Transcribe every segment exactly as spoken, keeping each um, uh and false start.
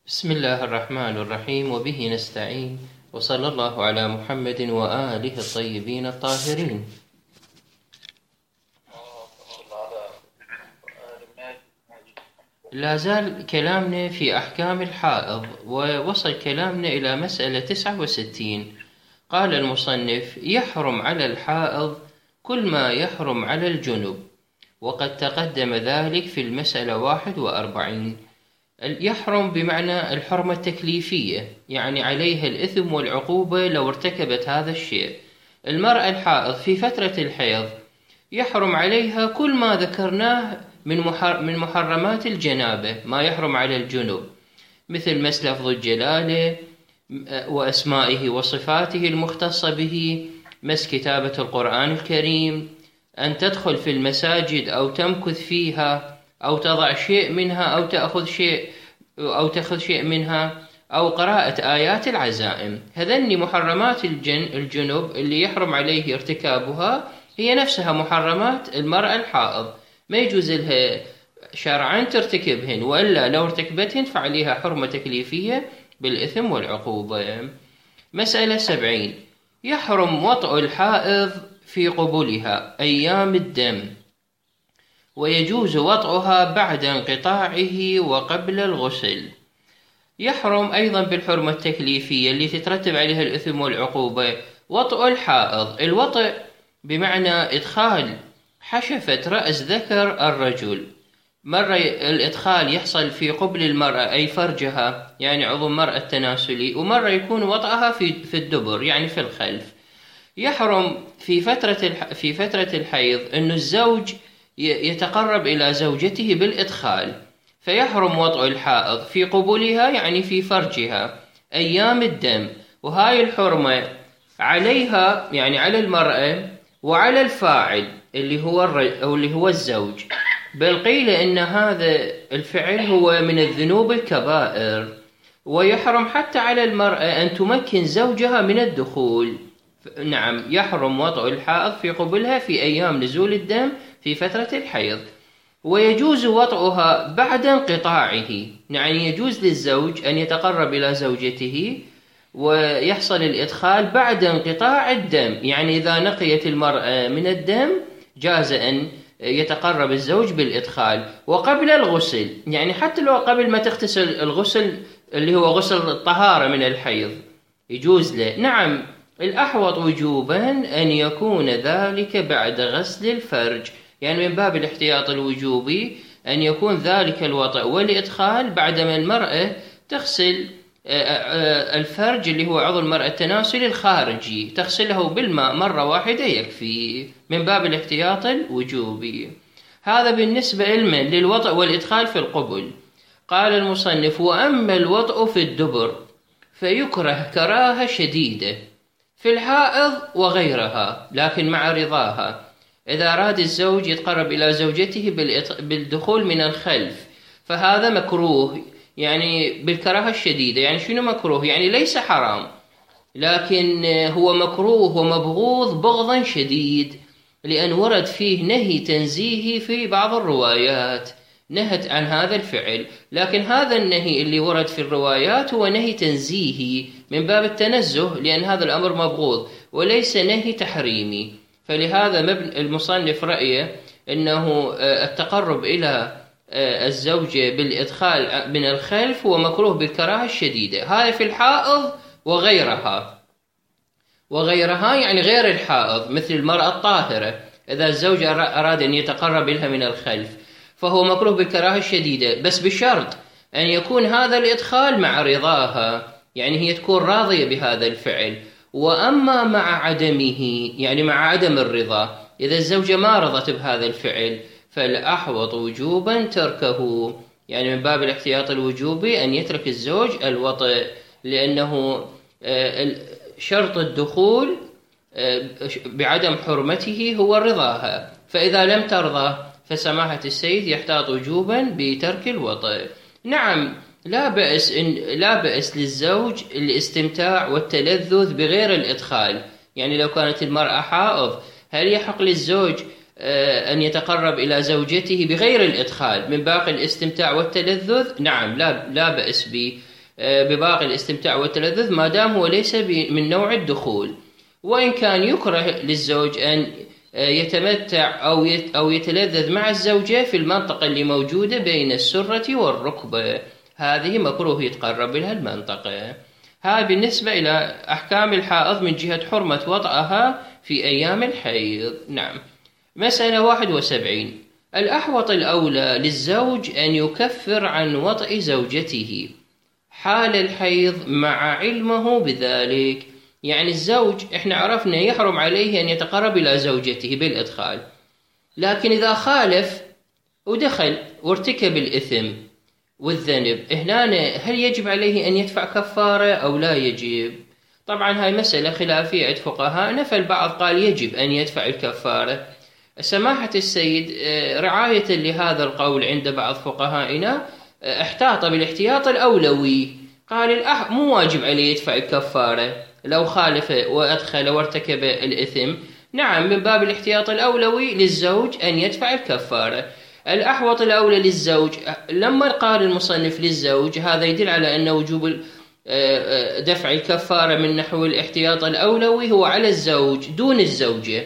بسم الله الرحمن الرحيم، وبه نستعين، وصلى الله على محمد وآله الطيبين الطاهرين. لا زال كلامنا في أحكام الحائض، ووصل كلامنا إلى مسألة تسعة وستين. قال المصنف: يحرم على الحائض كل ما يحرم على الجنب، وقد تقدم ذلك في المسألة واحد وأربعين. يحرم بمعنى الحرمة التكليفية، يعني عليها الإثم والعقوبة لو ارتكبت هذا الشيء. المرأة الحائض في فترة الحيض يحرم عليها كل ما ذكرناه من من محرمات الجنابة، ما يحرم على الجنب، مثل مس لفظ الجلالة وأسمائه وصفاته المختصة به، مس كتابة القرآن الكريم، أن تدخل في المساجد أو تمكث فيها، أو تضع شيء منها، أو تأخذ شيء أو تأخذ شيء منها، أو قراءة آيات العزائم. هذني محرمات الجن الجنب اللي يحرم عليه ارتكابها، هي نفسها محرمات المرأة الحائض، ما يجوز لها شرعا ترتكبهن، وإلا لو ارتكبتهن فعليها حرمة تكليفية بالإثم والعقوبة. مسألة سبعين: يحرم وطء الحائض في قبولها أيام الدم، ويجوز وطئها بعد انقطاعه وقبل الغسل. يحرم أيضا بالحرمة التكليفية اللي تترتب عليها الإثم والعقوبة وطئ الحائض. الوطئ بمعنى إدخال حشفة رأس ذكر الرجل. مرة الإدخال يحصل في قبل المرأة أي فرجها، يعني عضو المرأة التناسلي، ومرة يكون وطئها في في الدبر، يعني في الخلف. يحرم في فترة في فترة الحيض أن الزوج يتقرب إلى زوجته بالإدخال، فيحرم وطء الحائض في قبولها، يعني في فرجها، أيام الدم. وهاي الحرمة عليها، يعني على المرأة وعلى الفاعل اللي هو أو اللي هو الزوج، بل قيل إن هذا الفعل هو من الذنوب الكبائر. ويحرم حتى على المرأة أن تمكن زوجها من الدخول. نعم، يحرم وطء الحائض في قبولها في أيام نزول الدم في فترة الحيض. ويجوز وطئها بعد انقطاعه، يعني يجوز للزوج أن يتقرب إلى زوجته ويحصل الإدخال بعد انقطاع الدم، يعني إذا نقيت المرأة من الدم جاز أن يتقرب الزوج بالإدخال. وقبل الغسل، يعني حتى لو قبل ما تغتسل الغسل اللي هو غسل الطهارة من الحيض يجوز له. نعم، الأحوط وجوبا أن يكون ذلك بعد غسل الفرج، يعني من باب الاحتياط الوجوبي أن يكون ذلك الوطء والإدخال بعدما المرأة تغسل الفرج اللي هو عضو المرأة التناسلي الخارجي، تغسله بالماء مرة واحدة يكفي، من باب الاحتياط الوجوبي. هذا بالنسبة للوطء والإدخال في القبل. قال المصنف: وأما الوطء في الدبر فيكره كراهة شديدة في الحائض وغيرها، لكن مع رضاها. إذا أراد الزوج يتقرب إلى زوجته بالدخول من الخلف فهذا مكروه، يعني بالكراهة الشديدة. يعني شنو مكروه؟ يعني ليس حرام، لكن هو مكروه ومبغوض بغضا شديد، لأن ورد فيه نهي تنزيهي في بعض الروايات، نهت عن هذا الفعل. لكن هذا النهي اللي ورد في الروايات هو نهي تنزيهي من باب التنزه، لأن هذا الأمر مبغوض وليس نهي تحريمي. فلهذا المصنف رأيه أنه التقرب إلى الزوجة بالإدخال من الخلف هو مكروه بالكراهة الشديدة. هذا في الحائض وغيرها. وغيرها يعني غير الحائض، مثل المرأة الطاهرة، إذا الزوج أراد أن يتقرب لها من الخلف فهو مكروه بالكراهة الشديدة، بس بشرط أن يكون هذا الإدخال مع رضاها، يعني هي تكون راضية بهذا الفعل. وأما مع عدمه، يعني مع عدم الرضا، إذا الزوجة ما رضت بهذا الفعل فالأحوط وجوبا تركه، يعني من باب الاحتياط الوجوبي أن يترك الزوج الوطء، لأنه شرط الدخول بعدم حرمته هو رضاها، فإذا لم ترضى فسماحة السيد يحتاط وجوبا بترك الوطء. نعم، لا بأس إن لا بأس للزوج الاستمتاع والتلذذ بغير الإدخال. يعني لو كانت المرأة حائض، هل يحق للزوج أن يتقرب إلى زوجته بغير الإدخال من باقي الاستمتاع والتلذذ؟ نعم، لا لا بأس به، بباقي الاستمتاع والتلذذ ما دام هو ليس من نوع الدخول. وإن كان يكره للزوج أن يتمتع أو أو يتلذذ مع الزوجة في المنطقة اللي موجودة بين السرة والركبة، هذه مكروه يتقرب لها المنطقة. هذا بالنسبة إلى أحكام الحائض من جهة حرمة وطئها في أيام الحيض. نعم. مسألة واحد وسبعين: الأحوط الأولى للزوج أن يكفر عن وطئ زوجته حال الحيض مع علمه بذلك. يعني الزوج إحنا عرفنا يحرم عليه أن يتقرب إلى زوجته بالإدخال، لكن إذا خالف ودخل وارتكب الإثم والذنب، هنا هل يجب عليه أن يدفع كفارة أو لا يجب؟ طبعا هاي مسألة خلافية عند فقهاءنا، فالبعض قال يجب أن يدفع الكفارة. سماحة السيد رعاية لهذا القول عند بعض فقهائنا احتاط بالاحتياط الأولوي، قال الأح مو واجب عليه يدفع الكفارة لو خالف وأدخل وارتكب الإثم. نعم، من باب الاحتياط الأولوي للزوج أن يدفع الكفارة. الأحوط الأولى للزوج، لما قال المصنف للزوج هذا يدل على أن وجوب دفع الكفارة من نحو الاحتياط الأولوي هو على الزوج دون الزوجة.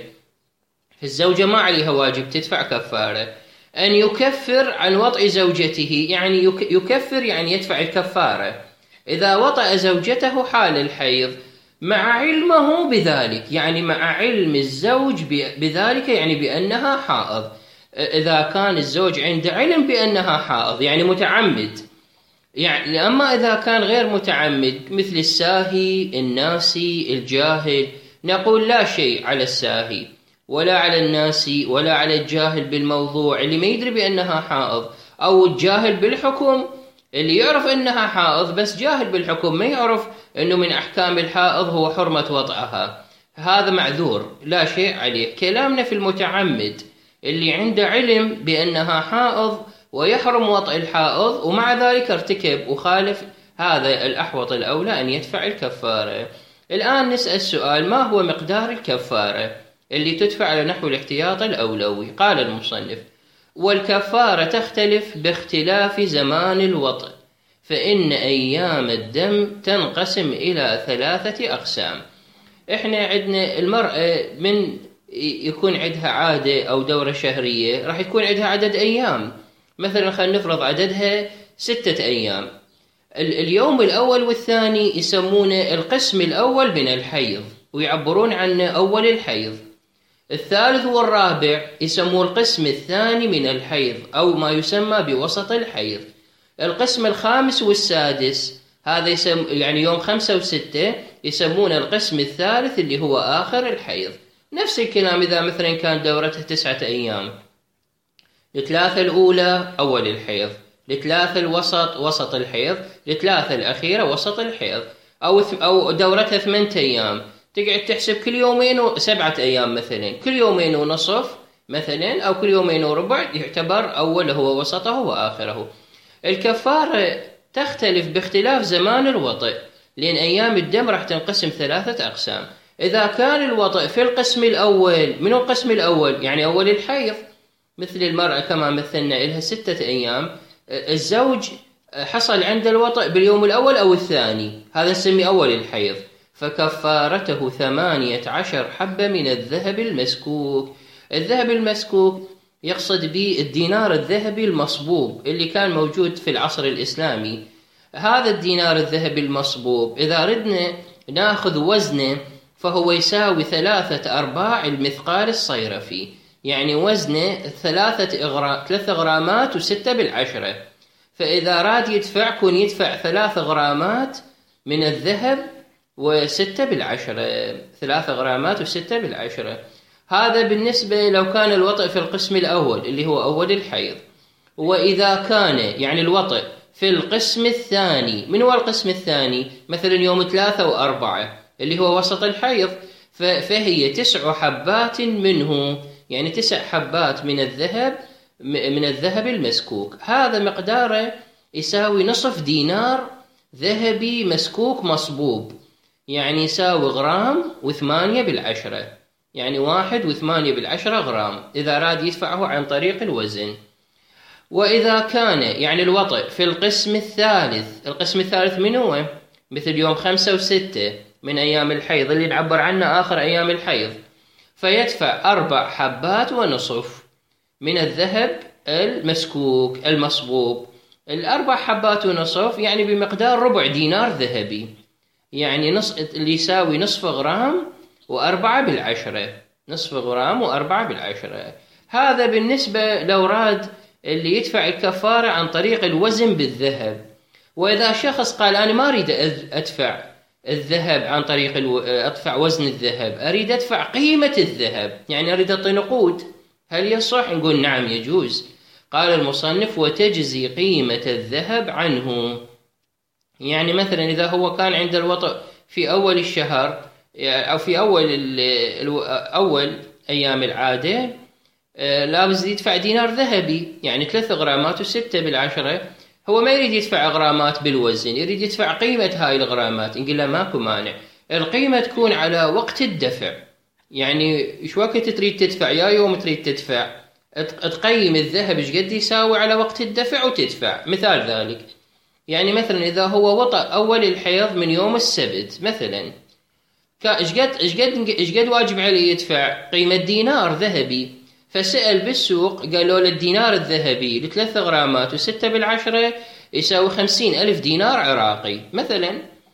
الزوجة ما عليها واجب تدفع كفارة. أن يكفر عن وطئ زوجته، يعني يكفر يعني يدفع الكفارة إذا وطأ زوجته حال الحيض مع علمه بذلك، يعني مع علم الزوج بذلك، يعني بأنها حائض. إذا كان الزوج عنده علم بأنها حائض يعني متعمد، يعني أما إذا كان غير متعمد مثل الساهي الناسي الجاهل، نقول لا شيء على الساهي ولا على الناسي ولا على الجاهل بالموضوع اللي ما يدري بأنها حائض، أو الجاهل بالحكم اللي يعرف أنها حائض بس جاهل بالحكم، ما يعرف أنه من أحكام الحائض هو حرمة وطئها، هذا معذور لا شيء عليه. كلامنا في المتعمد اللي عنده علم بأنها حائض ويحرم وطئ الحائض ومع ذلك ارتكب وخالف، هذا الأحوط الأولى أن يدفع الكفارة. الآن نسأل سؤال: ما هو مقدار الكفارة اللي تدفع على نحو الاحتياط الأولوي؟ قال المصنف: والكفارة تختلف باختلاف زمان الوطئ، فإن أيام الدم تنقسم إلى ثلاثة أقسام. إحنا عندنا المرأة من يكون عندها عادة أو دورة شهرية راح يكون عندها عدد أيام، مثلا خلينا نفرض عددها ستة أيام. اليوم الأول والثاني يسمونه القسم الأول من الحيض ويعبرون عنه أول الحيض. الثالث والرابع يسموه القسم الثاني من الحيض أو ما يسمى بوسط الحيض. القسم الخامس والسادس هذا يسم يعني يوم خمسة وستة يسمونه القسم الثالث اللي هو آخر الحيض. نفس الكلام إذا مثلا كان دورتها تسعة أيام، الثلاثة الأولى أول الحيض، الثلاثة الوسط وسط الحيض، الثلاثة الأخيرة وسط الحيض. أو أو دورتها ثمانية أيام، تقعد تحسب كل يومين وسبعة أيام مثلا، كل يومين ونصف مثلا أو كل يومين وربع يعتبر أوله هو وسطه وآخره. الكفارة تختلف باختلاف زمان الوطئ، لأن أيام الدم راح تنقسم ثلاثة أقسام. إذا كان الوطئ في القسم الأول، من القسم الأول يعني أول الحيض، مثل المرأة كما مثلنا إلها ستة أيام، الزوج حصل عند الوطئ باليوم الأول أو الثاني، هذا نسميه أول الحيض، فكفارته ثمانية عشر حبة من الذهب المسكوك. الذهب المسكوك يقصد به الدينار الذهبي المصبوب اللي كان موجود في العصر الإسلامي. هذا الدينار الذهبي المصبوب إذا ردنا ناخذ وزنه فهو يساوي ثلاثة أرباع المثقال الصيرفي، يعني وزنه ثلاثة إغرام ثلاثة غرامات وستة بالعشرة. فإذا راد يدفع كون يدفع ثلاثة غرامات من الذهب وستة بالعشرة، ثلاثة غرامات وستة بالعشرة. هذا بالنسبة لو كان الوطئ في القسم الأول اللي هو أول الحيض. وإذا كان يعني الوطئ في القسم الثاني، من هو القسم الثاني؟ مثلا يوم ثلاثة وأربعة اللي هو وسط الحيض، فهي تسع حبات منه، يعني تسع حبات من الذهب من الذهب المسكوك. هذا مقداره يساوي نصف دينار ذهبي مسكوك مصبوب، يعني يساوي غرام وثمانية بالعشرة، يعني واحد وثمانية بالعشرة غرام إذا راد يدفعه عن طريق الوزن. وإذا كان يعني الوطئ في القسم الثالث، القسم الثالث من هو؟ مثل يوم خمسة وستة من أيام الحيض اللي نعبر عنه آخر أيام الحيض، فيدفع أربع حبات ونصف من الذهب المسكوك المصبوب. الأربع حبات ونصف يعني بمقدار ربع دينار ذهبي، يعني نص اللي يساوي نصف غرام وأربعة بالعشرة، نصف غرام وأربعة بالعشرة. هذا بالنسبة لو راد اللي يدفع الكفارة عن طريق الوزن بالذهب. وإذا شخص قال أنا ما أريد أدفع الذهب عن طريق الو... أدفع وزن الذهب، أريد أدفع قيمة الذهب، يعني أريد أعطي نقود، هل يصح؟ نقول نعم يجوز. قال المصنف وتجزي قيمة الذهب عنه. يعني مثلا إذا هو كان عند الوطء في أول الشهر أو في أول ال... أول أيام العادة لابد يدفع دينار ذهبي، يعني ثلاث غرامات وستة بالعشرة. هو ما يريد يدفع غرامات بالوزن، يريد يدفع قيمة هاي الغرامات. نقول له ماكو مانع، القيمة تكون على وقت الدفع، يعني ايش وقت تريد تدفع، يا يوم تريد تدفع، تقيم الذهب ايش قد يساوي على وقت الدفع وتدفع. مثال ذلك يعني مثلا إذا هو وطأ أول الحيض من يوم السبت مثلا، ايش قد ايش قد ايش قد واجب عليه يدفع؟ قيمة دينار ذهبي. فسأل بالسوق قالوا له الدينار الذهبي لثلاث غرامات وستة بالعشرة يساوي خمسين ألف دينار عراقي مثلا.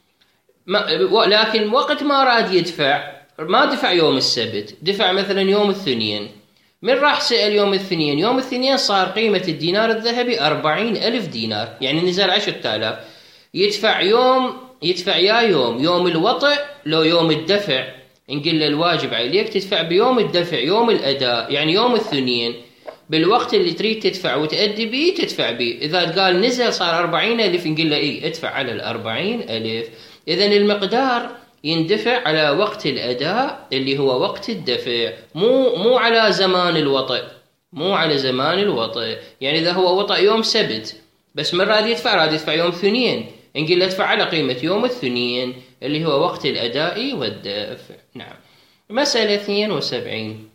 لكن وقت ما راد يدفع ما دفع يوم السبت، دفع مثلا يوم الاثنين. من راح سأل يوم الاثنين، يوم الاثنين صار قيمة الدينار الذهبي أربعين ألف دينار، يعني نزل عشرة آلاف. يدفع يوم يدفع يا يوم يوم الوطئ لو يوم الدفع. نقول له الواجب عليك تدفع بيوم الدفع، يوم الأداء، يعني يوم الاثنين بالوقت اللي تريد تدفع وتأدي به تدفع به. إذا قال نزل صار أربعين ألف نقول له إيه ادفع على الأربعين ألف. إذن المقدار يندفع على وقت الأداء اللي هو وقت الدفع، مو مو على زمان الوطئ، مو على زمان الوطئ. يعني إذا هو وطئ يوم سبت بس من راد يدفع راد يدفع يوم اثنين، نقول له ادفع على قيمة يوم الاثنين اللي هو وقت الأداء والدفع. نعم. مسألة اثنين وسبعين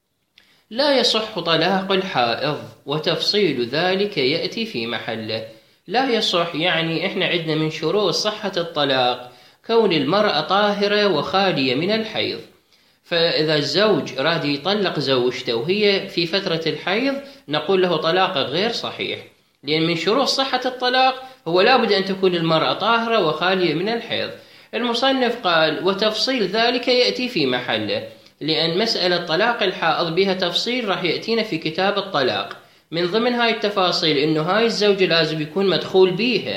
لا يصح طلاق الحائض وتفصيل ذلك يأتي في محله. لا يصح يعني إحنا عندنا من شروط صحة الطلاق كون المرأة طاهرة وخالية من الحيض. فإذا الزوج راد يطلق زوجته وهي في فترة الحيض نقول له طلاق غير صحيح، لأن من شروط صحة الطلاق هو لابد أن تكون المرأة طاهرة وخالية من الحيض. المصنف قال وتفصيل ذلك يأتي في محله، لأن مسألة طلاق الحائض بها تفصيل راح يأتينا في كتاب الطلاق. من ضمن هاي التفاصيل إنه هاي الزوجة لازم يكون مدخول بيها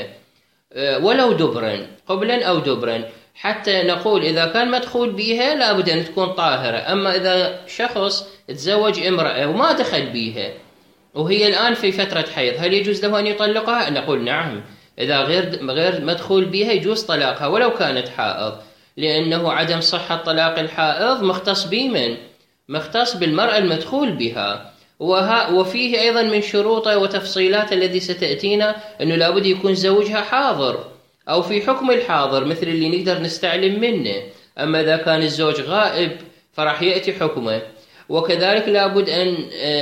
ولو دبرا، قبلا أو دبرا، حتى نقول إذا كان مدخول بيها لابد أن تكون طاهرة. أما إذا شخص تزوج امرأة وما دخل بيها وهي الآن في فترة حيض هل يجوز له أن يطلقها؟ نقول نعم، إذا غير غير مدخول بها يجوز طلاقها ولو كانت حائض، لأنه عدم صحة طلاق الحائض مختص بمن؟ مختص بالمرأة المدخول بها. وها وفيه أيضا من شروطه وتفصيلات الذي ستأتينا أنه لابد يكون زوجها حاضر أو في حكم الحاضر مثل اللي نقدر نستعلم منه. أما إذا كان الزوج غائب فراح يأتي حكمه. وكذلك لابد أن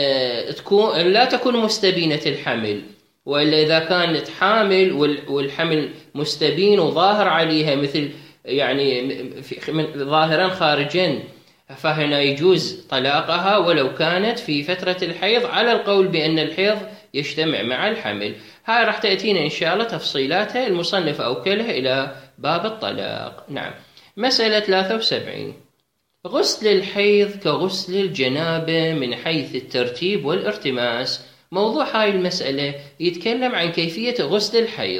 تكون لا تكون مستبينة الحمل، وإلا إذا كانت حامل والحمل مستبين وظاهر عليها مثل يعني ظاهرا خارجا فهنا يجوز طلاقها ولو كانت في فترة الحيض، على القول بأن الحيض يجتمع مع الحمل. هاي راح تأتينا إن شاء الله تفصيلاتها، المصنف أوكلها إلى باب الطلاق. نعم. مسألة ثلاثة وسبعين غسل الحيض كغسل الجنابة من حيث الترتيب والارتماس. موضوع هاي المسألة يتكلم عن كيفية غسل الحيض.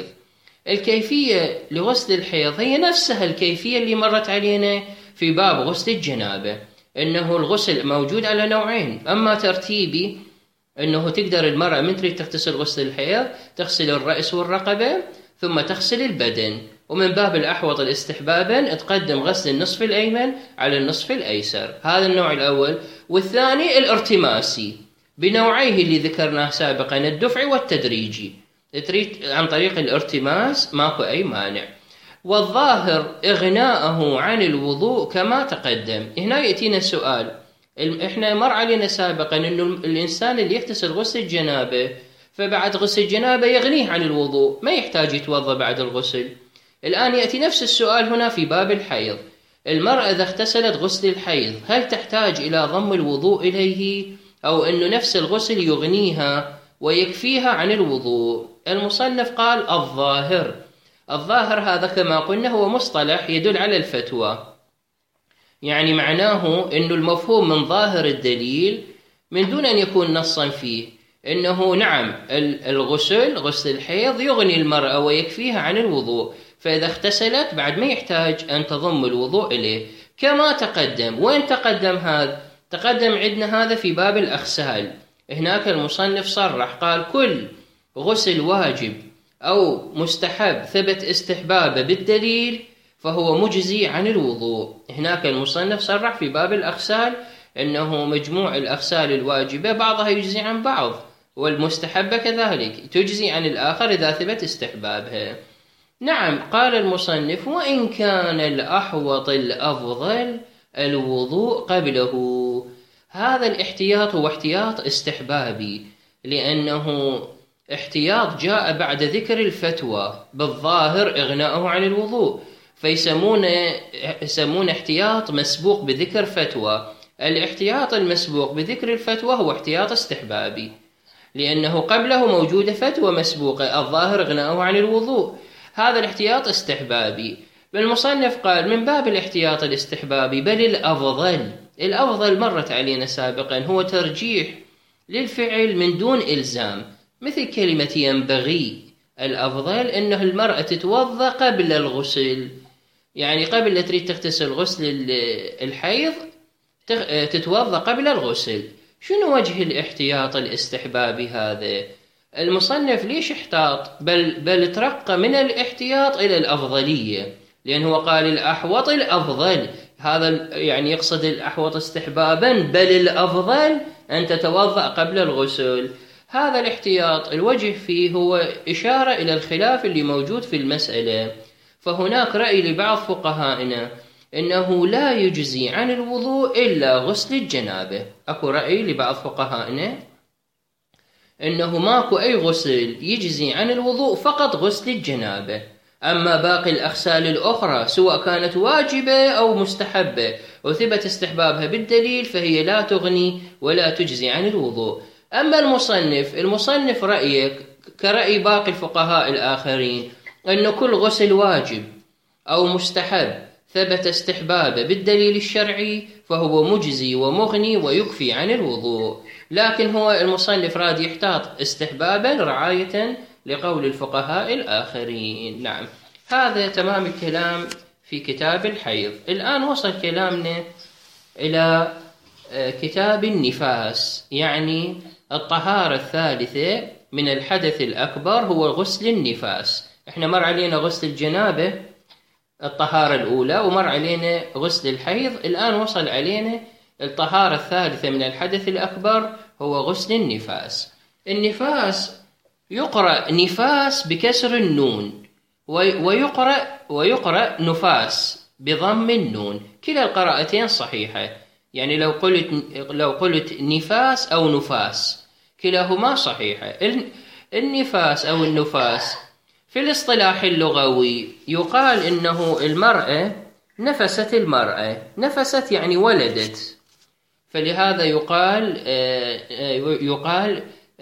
الكيفية لغسل الحيض هي نفسها الكيفية اللي مرت علينا في باب غسل الجنابة، إنه الغسل موجود على نوعين. أما ترتيبي إنه تقدر المرأة من تريد تغتسل غسل الحيض تغسل الرأس والرقبة ثم تغسل البدن، ومن باب الأحوط الاستحبابا تقدم غسل النصف الأيمن على النصف الأيسر. هذا النوع الأول. والثاني الارتماسي بنوعيه اللي ذكرناه سابقا، الدفعي والتدريجي. تريد عن طريق الارتماس ماكو أي مانع. والظاهر إغناءه عن الوضوء كما تقدم. هنا يأتينا سؤال، إحنا مر علينا سابقا أنه الإنسان اللي يغتسل غسل الجنابة فبعد غسل جنابة يغنيه عن الوضوء، ما يحتاج يتوضأ بعد الغسل. الآن يأتي نفس السؤال هنا في باب الحيض. المرأة إذا اغتسلت غسل الحيض هل تحتاج إلى ضم الوضوء إليه، أو أنه نفس الغسل يغنيها ويكفيها عن الوضوء؟ المصنف قال الظاهر. الظاهر هذا كما قلنا هو مصطلح يدل على الفتوى، يعني معناه أنه المفهوم من ظاهر الدليل من دون أن يكون نصا فيه أنه نعم الغسل غسل الحيض يغني المرأة ويكفيها عن الوضوء، فإذا اغتسلت بعد ما يحتاج أن تضم الوضوء إليه كما تقدم. وين تقدم هذا؟ تقدم عندنا هذا في باب الأغسال. هناك المصنف صرح قال كل غسل واجب أو مستحب ثبت استحبابه بالدليل فهو مجزي عن الوضوء. هناك المصنف صرح في باب الأغسال أنه مجموع الأغسال الواجبة بعضها يجزي عن بعض، والمستحبة كذلك تجزي عن الآخر إذا ثبت استحبابها. نعم، قال المصنف وإن كان الأحوط الأفضل الوضوء قبله. هذا الاحتياط هو احتياط استحبابي، لأنه احتياط جاء بعد ذكر الفتوى بالظاهر إغناءه عن الوضوء، فيسمون يسمون احتياط مسبوق بذكر فتوى. الاحتياط المسبوق بذكر الفتوى هو احتياط استحبابي، لأنه قبله موجودة فتوى مسبوقة الظاهر إغناءه عن الوضوء. هذا الاحتياط استحبابي. المصنف قال من باب الاحتياط الاستحبابي بل الأفضل. الأفضل مرت علينا سابقا هو ترجيح للفعل من دون إلزام، مثل كلمة ينبغي. الأفضل أنه المرأة تتوضأ قبل الغسل، يعني قبل لا تريد تغتسل غسل الحيض تتوضأ قبل الغسل. شنو وجه الاحتياط الاستحبابي هذا؟ المصنف ليش احتاط بل, بل ترقى من الاحتياط إلى الأفضلية، لأنه قال الأحوط الأفضل. هذا يعني يقصد الأحوط استحبابا، بل الأفضل أن تتوضأ قبل الغسل. هذا الاحتياط الوجه فيه هو إشارة إلى الخلاف اللي موجود في المسألة. فهناك رأي لبعض فقهائنا إنه لا يجزي عن الوضوء إلا غسل الجنابة. أكو رأي لبعض فقهائنا إنه ماكو أي غسل يجزي عن الوضوء، فقط غسل الجنابة. أما باقي الأغسال الأخرى سواء كانت واجبة أو مستحبة وثبت استحبابها بالدليل فهي لا تغني ولا تجزي عن الوضوء. أما المصنف المصنف رأيك كرأي باقي الفقهاء الآخرين أن كل غسل واجب أو مستحب ثبت استحبابه بالدليل الشرعي فهو مجزي ومغني ويكفي عن الوضوء. لكن هو المصنف راد يحتاط استحبابا رعاية لقول الفقهاء الآخرين. نعم، هذا تمام الكلام في كتاب الحيض. الآن وصل كلامنا إلى كتاب النفاس، يعني الطهارة الثالثة من الحدث الأكبر هو غسل النفاس. احنا مر علينا غسل الجنابة الطهارة الأولى، ومر علينا غسل الحيض. الآن وصل علينا الطهارة الثالثة من الحدث الأكبر هو غسل النفاس. النفاس يقرأ نفاس بكسر النون، ويقرأ ويقرأ نفاس بضم النون. كلا القراءتين صحيحة، يعني لو قلت لو قلت نفاس أو نفاس كلاهما صحيحة. النفاس أو النفاس في الاصطلاح اللغوي يقال إنه المرأة نفست المرأة نفست يعني ولدت، فلهذا يقال يقال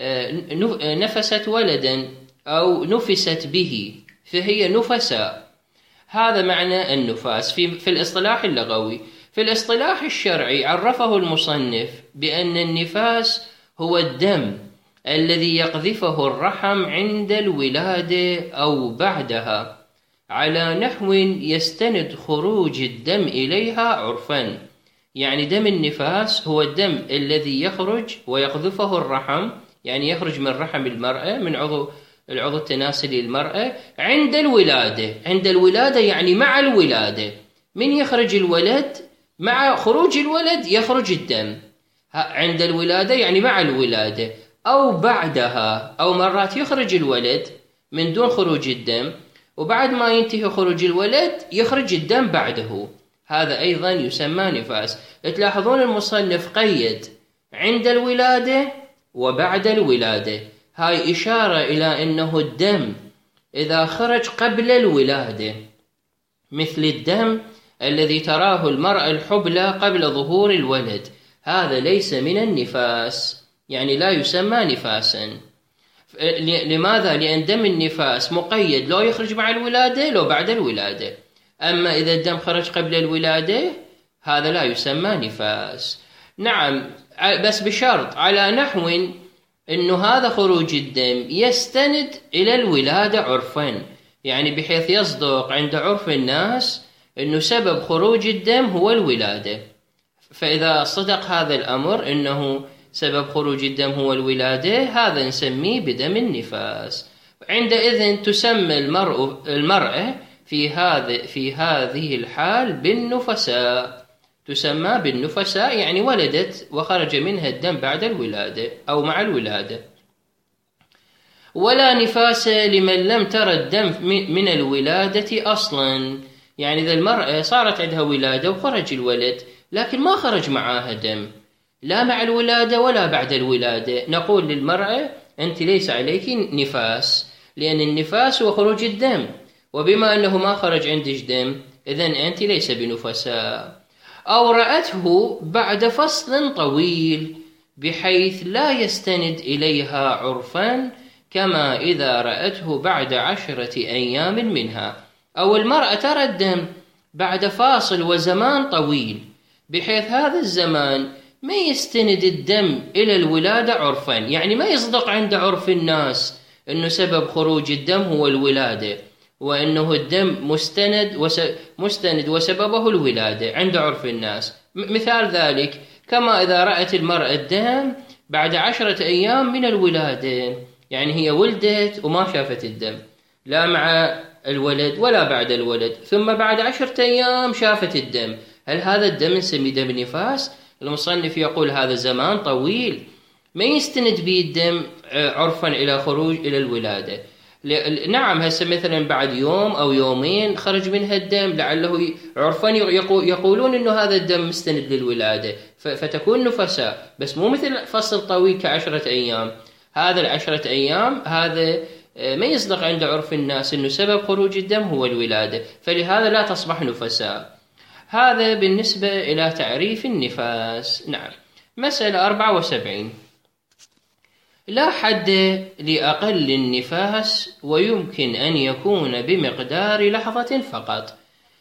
نفست ولدا أو نفست به، فهي نفساء. هذا معنى النفاس في في الاصطلاح اللغوي. في الاصطلاح الشرعي عرفه المصنف بأن النفاس هو الدم الذي يقذفه الرحم عند الولادة أو بعدها على نحو يستند خروج الدم إليها عرفا. يعني دم النفاس هو الدم الذي يخرج ويقذفه الرحم، يعني يخرج من رحم المرأة من عضو العضو التناسلي للمرأة عند الولادة. عند الولادة يعني مع الولادة، من يخرج الولد مع خروج الولد يخرج الدم. عند الولادة يعني مع الولادة أو بعدها، أو مرات يخرج الولد من دون خروج الدم وبعد ما ينتهي خروج الولد يخرج الدم بعده، هذا أيضا يسمى نفاس. تلاحظون المصنف قيد عند الولادة وبعد الولادة، هاي إشارة إلى أنه الدم إذا خرج قبل الولادة، مثل الدم الذي تراه المرأة الحبلى قبل ظهور الولد، هذا ليس من النفاس، يعني لا يسمى نفاسا. لماذا؟ لأن دم النفاس مقيد، لو يخرج مع الولادة لو بعد الولادة. أما إذا الدم خرج قبل الولادة هذا لا يسمى نفاس. نعم، بس بشرط، على نحو أنه هذا خروج الدم يستند إلى الولادة عرفا، يعني بحيث يصدق عند عرف الناس أنه سبب خروج الدم هو الولادة. فإذا صدق هذا الأمر أنه سبب خروج الدم هو الولادة، هذا نسميه بدم النفاس. عندئذ تسمى المرء المرأة في هذه في هذه الحال بالنفساء، تسمى بالنفساء، يعني ولدت وخرج منها الدم بعد الولادة أو مع الولادة. ولا نفاس لمن لم ترى الدم من الولادة أصلا، يعني إذا المرأة صارت عندها ولادة وخرج الولد لكن ما خرج معها دم، لا مع الولادة ولا بعد الولادة، نقول للمرأة أنت ليس عليك نفاس، لأن النفاس هو خروج الدم، وبما أنه ما خرج عندك دم إذن أنت ليس بنفساء. أو رأته بعد فصل طويل بحيث لا يستند إليها عرفا، كما إذا رأته بعد عشرة أيام منها. أو المرأة ترى الدم بعد فاصل وزمان طويل، بحيث هذا الزمان ما يستند الدم إلى الولادة عرفا، يعني ما يصدق عند عرف الناس أنه سبب خروج الدم هو الولادة، وأنه الدم مستند وس... مستند وسببه الولادة عند عرف الناس. مثال ذلك كما إذا رأت المرأة الدم بعد عشرة أيام من الولادة، يعني هي ولدت وما شافت الدم لا مع الولد ولا بعد الولد، ثم بعد عشرة أيام شافت الدم، هل هذا الدم نسميه دم نفاس؟ المصنف يقول هذا زمان طويل ما يستند به الدم عرفا إلى خروج إلى الولادة. نعم، هسه مثلا بعد يوم أو يومين خرج منها الدم، لعله عرفا يقولون إنه هذا الدم مستند للولادة فتكون نفساء، بس مو مثل فصل طويل كعشرة أيام. هذا العشرة أيام هذا ما يصدق عند عرف الناس إنه سبب خروج الدم هو الولادة، فلهذا لا تصبح نفساء. هذا بالنسبة إلى تعريف النفاس. نعم. مسألة أربعة وسبعين. لا حد لأقل النفاس ويمكن أن يكون بمقدار لحظة فقط.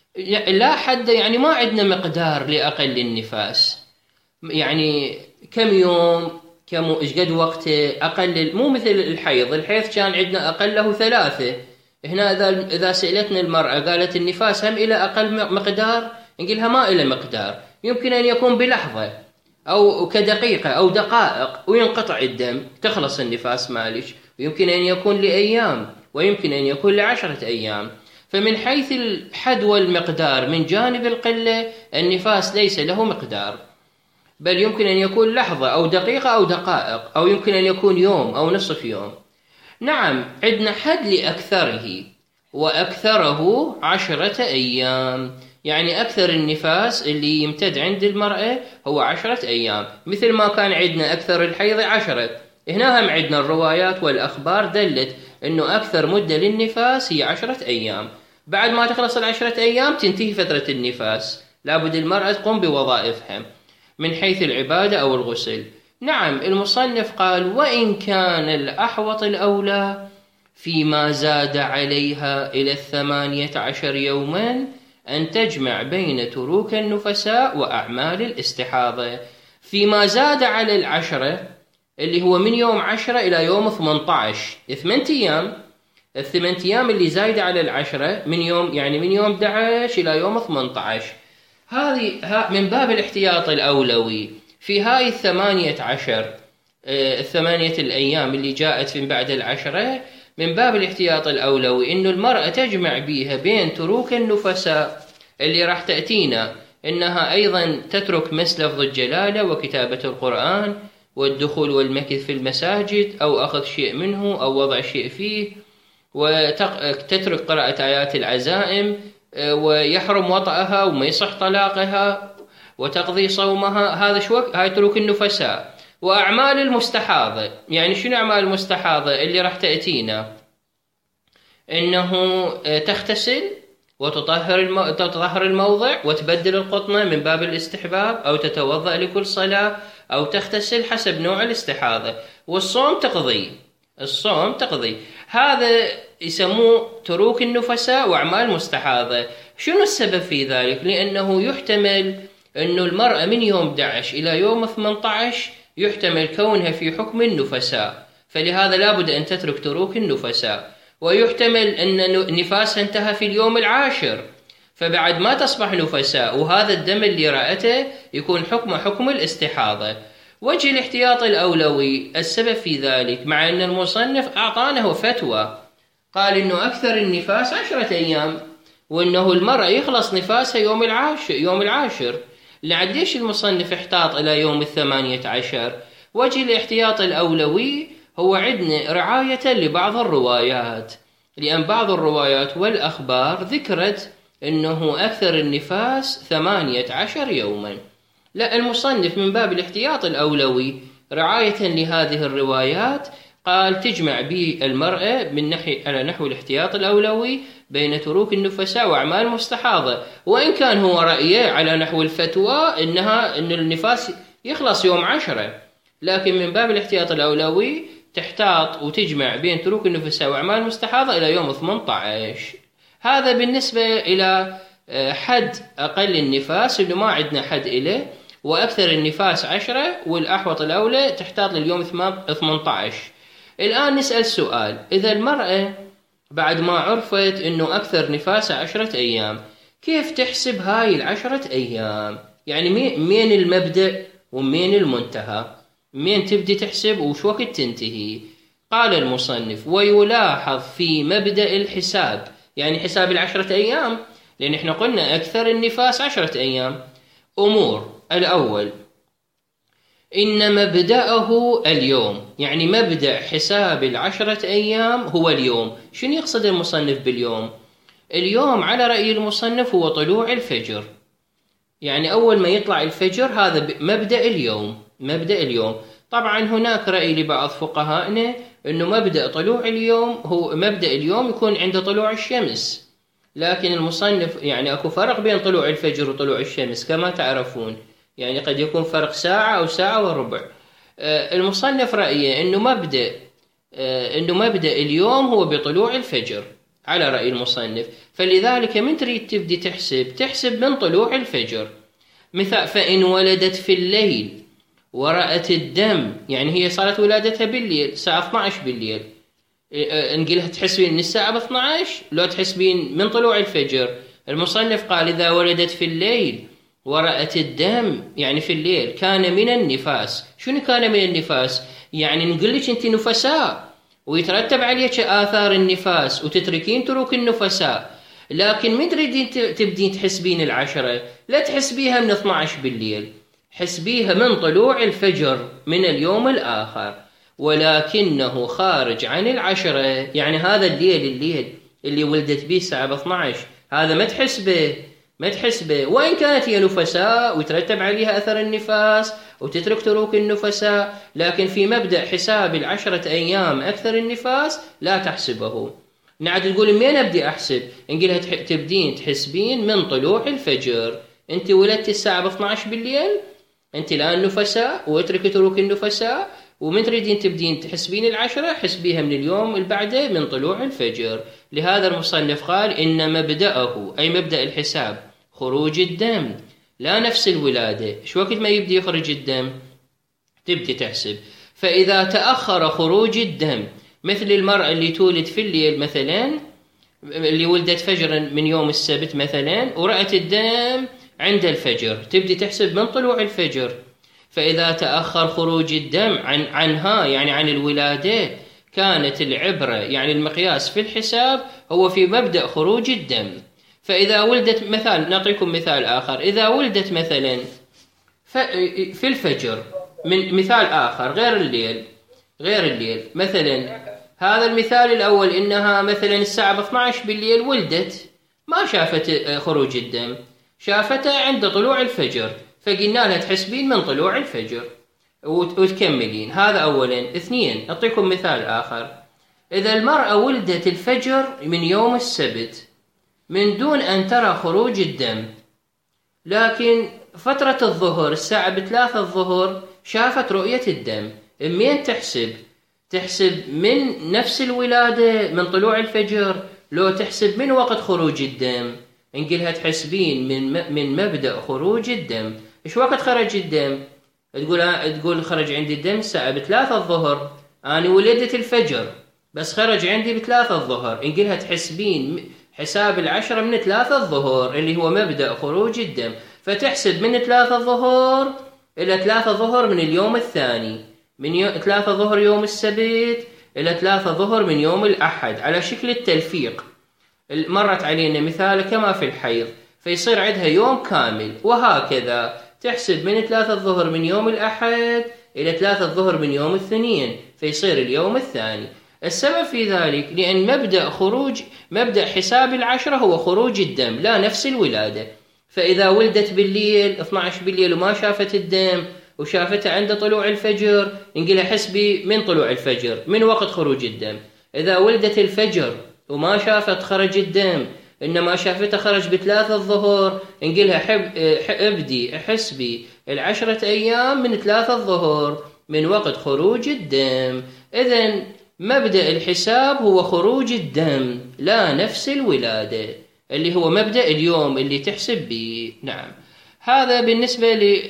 لا حد يعني ما عندنا مقدار لأقل النفاس، يعني كم يوم كم إيش قد وقت أقل، مو مثل الحيض. الحيض كان عندنا أقله ثلاثة، هنا إذا إذا سألتنا المرأة قالت النفاس هم إلى أقل مقدار، نقولها ما إلى مقدار، يمكن أن يكون بلحظة أو كدقيقة أو دقائق وينقطع الدم تخلص النفاس مالك، ويمكن أن يكون لأيام ويمكن أن يكون لعشرة أيام. فمن حيث الحد والمقدار من جانب القلة النفاس ليس له مقدار، بل يمكن أن يكون لحظة أو دقيقة أو دقائق، أو يمكن أن يكون يوم أو نصف يوم. نعم، عندنا حد لأكثره، وأكثره عشرة أيام، يعني أكثر النفاس اللي يمتد عند المرأة هو عشرة أيام، مثل ما كان عندنا أكثر الحيض عشرة. هنا هم عندنا الروايات والأخبار دلت أنه أكثر مدة للنفاس هي عشرة أيام. بعد ما تخلص العشرة أيام تنتهي فترة النفاس، لابد المرأة تقوم بوظائفها من حيث العبادة أو الغسل. نعم، المصنف قال وإن كان الأحوط الأولى فيما زاد عليها إلى الثمانية عشر يوما أن تجمع بين تروك النفساء وأعمال الاستحاضة. فيما زاد على العشرة اللي هو من يوم عشرة إلى يوم ثمانية عشر، ثمانية أيام، الثمانية أيام اللي زايدة على العشرة من يوم، يعني من يوم أحد عشر إلى يوم ثمانية عشر، هذه من باب الاحتياط الأولوي. في هاي الثمانية عشر الثمانية الأيام اللي جاءت من بعد العشرة من باب الاحتياط الأولوي إنه المرأة تجمع بيها بين تروك النفساء اللي راح تأتينا، إنها أيضا تترك مس لفظ الجلالة وكتابة القرآن والدخول والمكث في المساجد أو أخذ شيء منه أو وضع شيء فيه، وتترك قراءة آيات العزائم، ويحرم وطئها وما يصح طلاقها، وتقضي صومها. هذا شو هاي تروك النفساء. وأعمال المستحاضة، يعني شنو أعمال المستحاضة اللي راح تأتينا؟ إنه تغتسل وتطهر المو... تطهر الموضع وتبدل القطنة من باب الاستحباب، أو تتوضأ لكل صلاة، أو تغتسل حسب نوع الاستحاضة. والصوم تقضي، الصوم تقضي. هذا يسموه تروك النفساء وأعمال مستحاضة. شنو السبب في ذلك؟ لأنه يحتمل أنه المرأة من يوم أحد عشر إلى يوم ثمانية عشر يحتمل كونها في حكم النفساء، فلهذا لابد أن تترك تروك النفساء. ويحتمل أن نفاسها انتهى في اليوم العاشر، فبعد ما تصبح نفساء، وهذا الدم اللي رأته يكون حكمه حكم الاستحاضة. وجه الاحتياط الأولوي السبب في ذلك، مع أن المصنف أعطانه فتوى قال إنه أكثر النفاس عشرة أيام، وإنه المرأة يخلص نفاسها يوم العاشر يوم العاشر لعديش المصنف احتاط إلى يوم الثمانية عشر؟ وجه الاحتياط الأولوي هو عندنا رعاية لبعض الروايات، لأن بعض الروايات والأخبار ذكرت أنه أكثر النفاس ثمانية عشر يوما. لا، المصنف من باب الاحتياط الأولوي رعاية لهذه الروايات قال تجمع بالمرأة من ناحية على نحو الاحتياط الأولوي بين تروك النفساء وأعمال مستحاضة، وإن كان هو رأيه على نحو الفتوى إنها إن النفاس يخلص يوم عشرة، لكن من باب الاحتياط الأولوي تحتاط وتجمع بين تروك النفساء وأعمال المستحاضة إلى يوم ثمانية عشر. هذا بالنسبة إلى حد أقل النفاس إنه ما عندنا حد إليه، وأكثر النفاس عشرة، والأحوط الأولى تحتاط لليوم ثمانية عشر. الآن نسأل سؤال، إذا المرأة بعد ما عرفت إنه أكثر نفاس عشرة أيام، كيف تحسب هاي العشرة أيام؟ يعني مين المبدأ ومين المنتهى؟ مين تبدي تحسب وش وقت تنتهي؟ قال المصنف: ويلاحظ في مبدأ الحساب، يعني حساب العشرة أيام، لأن احنا قلنا أكثر النفاس عشرة أيام، أمور. الأول، إن مبدأه اليوم، يعني مبدأ حساب العشرة أيام هو اليوم. شنو يقصد المصنف باليوم؟ اليوم على رأي المصنف هو طلوع الفجر، يعني أول ما يطلع الفجر هذا مبدأ اليوم، مبدأ اليوم. طبعا هناك رأي لبعض فقهائنا أنه مبدأ طلوع اليوم هو مبدأ اليوم يكون عند طلوع الشمس، لكن المصنف يعني أكو فرق بين طلوع الفجر وطلوع الشمس كما تعرفون، يعني قد يكون فرق ساعة أو ساعة وربع. المصنف رأيه أنه مبدأ أنه مبدأ اليوم هو بطلوع الفجر على رأي المصنف، فلذلك من تريد تبدي تحسب تحسب من طلوع الفجر. مثال: فإن ولدت في الليل ورأت الدم، يعني هي صارت ولادتها بالليل الساعة اثني عشر بالليل، نقولها تحسبين من الساعة اثني عشر لو تحسبين من طلوع الفجر؟ المصنف قال إذا ولدت في الليل ورأت الدم، يعني في الليل، كان من النفاس. شنو كان من النفاس؟ يعني نقول لك أنت نفساء ويترتب عليك آثار النفاس وتتركين تروك النفساء، لكن من تريدين تبدين تحسبين العشرة؟ لا تحسبيها من اثني عشر بالليل، حسبيها من طلوع الفجر من اليوم الآخر، ولكنه خارج عن العشرة. يعني هذا الليل الليل اللي ولدت به الساعة اثني عشر هذا ما تحسبه ما تحسبه وإن كانت هي نفساء ويترتب عليها أثر النفاس وتترك تروك النفساء، لكن في مبدأ حساب العشرة أيام أكثر النفاس لا تحسبه. نعد تقول مين أبدي أحسب؟ نقولها تبدين تحسبين من طلوع الفجر. أنت ولدت الساعة اثني عشر بالليل، أنت الآن نفساء واترك تروك النفساء، ومن تريدين تبدين تحسبين العشرة حسبيها من اليوم اللي بعده من طلوع الفجر. لهذا المصنف قال إن مبدأه، أي مبدأ الحساب، خروج الدم، لا نفس الولادة. شو وقت ما يبدي يخرج الدم تبدي تحسب. فإذا تأخر خروج الدم، مثل المرأة اللي تولد في الليل مثلا، اللي ولدت فجرا من يوم السبت مثلا ورأت الدم عند الفجر، تبدي تحسب من طلوع الفجر. فإذا تأخر خروج الدم عن عنها، يعني عن الولادة، كانت العبرة يعني المقياس في الحساب هو في مبدأ خروج الدم. فإذا ولدت مثال، نعطيكم مثال آخر، إذا ولدت مثلا في الفجر، من مثال آخر غير الليل غير الليل مثلا، هذا المثال الأول إنها مثلا الساعة اثني عشر بالليل ولدت، ما شافت خروج الدم، شافته عند طلوع الفجر، فقلنا لها تحسبين من طلوع الفجر. وتكملين. هذا أولا. اثنين، أعطيكم مثال آخر. إذا المرأة ولدت الفجر من يوم السبت من دون أن ترى خروج الدم، لكن فترة الظهر الساعة بثلاثة الظهر شافت رؤية الدم، مين تحسب؟ تحسب من نفس الولادة من طلوع الفجر لو تحسب من وقت خروج الدم؟ نقولها تحسبين من من مبدأ خروج الدم. إيش وقت خرج الدم؟ تقول تقول خرج عندي الدم الساعة بثلاثة الظهر، أنا ولدت الفجر بس خرج عندي بثلاثة الظهر، نقولها تحسبين حساب العشرة من ثلاثة الظهر اللي هو مبدأ خروج الدم، فتحسب من ثلاثة الظهر إلى ثلاثة ظهر من اليوم الثاني، من يو... ثلاثة ظهر يوم السبت إلى ثلاثة ظهر من يوم الأحد، على شكل التلفيق. مرت علينا مثال كما في الحيض، فيصير عندها يوم كامل، وهكذا تحسب من ثلاثة الظهر من يوم الأحد إلى ثلاثة الظهر من يوم الاثنين، فيصير اليوم الثاني. السبب في ذلك لأن مبدأ خروج مبدأ حساب العشرة هو خروج الدم لا نفس الولادة. فإذا ولدت بالليل اثني عشر بالليل وما شافت الدم وشافتها عند طلوع الفجر، نقولها حسبي من طلوع الفجر من وقت خروج الدم. إذا ولدت الفجر وما شافت خرج الدم إنما شافته خرج بثلاثة الظهر، نقولها حب ابدي حسبي العشرة أيام من ثلاثة الظهر من وقت خروج الدم. إذن مبدأ الحساب هو خروج الدم لا نفس الولادة، اللي هو مبدأ اليوم اللي تحسب به. نعم، هذا بالنسبة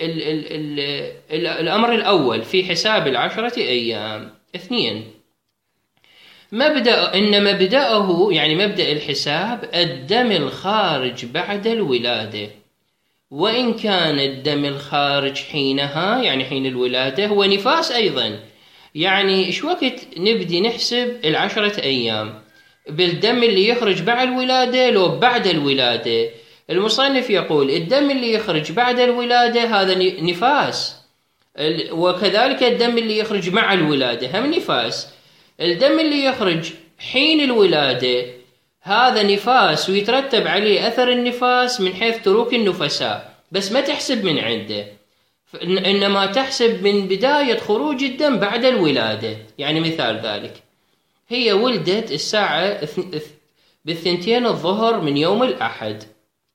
للأمر الأول في حساب العشرة أيام. اثنين، مبدأ إن مبدأه يعني مبدأ الحساب الدم الخارج بعد الولادة، وإن كان الدم الخارج حينها يعني حين الولادة هو نفاس أيضا. يعني إيش وقت نبدي نحسب العشرة أيام؟ بالدم اللي يخرج بعد الولادة لو بعد الولادة؟ المصنف يقول الدم اللي يخرج بعد الولادة هذا نفاس، وكذلك الدم اللي يخرج مع الولادة هم نفاس. الدم اللي يخرج حين الولادة هذا نفاس ويترتب عليه أثر النفاس من حيث تروك النفساء، بس ما تحسب من عنده، إنما تحسب من بداية خروج الدم بعد الولادة. يعني مثال ذلك، هي ولدت الساعة بالثنتين الظهر من يوم الأحد